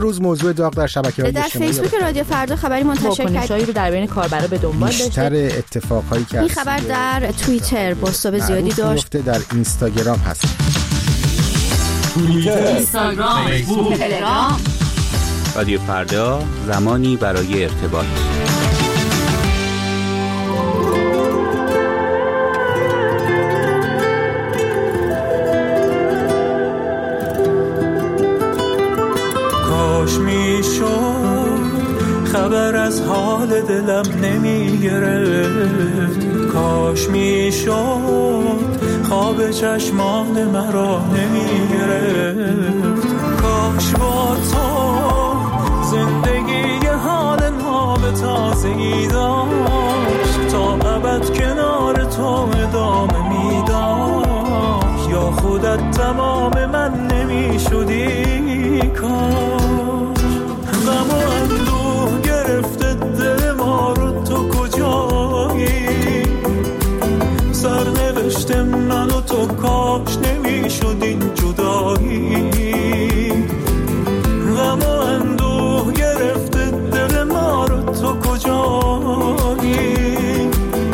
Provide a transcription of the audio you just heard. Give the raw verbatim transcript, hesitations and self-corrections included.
امروز موضوع داغ در شبکه‌های اجتماعی در فیسبوک رادیو فردا خبری منتشر کرد رو در بین کاربرا به دنبال داشته. بیشتر اتفاقایی که این خبر در توییتر بازتاب زیادی داشت. در اینستاگرام هست. توییتر، اینستاگرام، فیسبوک، تلگرام. رادیو فردا، زمانی برای ارتباط. کاش میشد خبر از حال دلم نمی گرفت، کاش میشد خواب چشمان مرا نمی گرفت، کاش با تو زندگی حال ناب تازه‌ای داشت، تا ابد کنار تو ادامه میداشت، یا خودت تمام من نمی شدی. کاش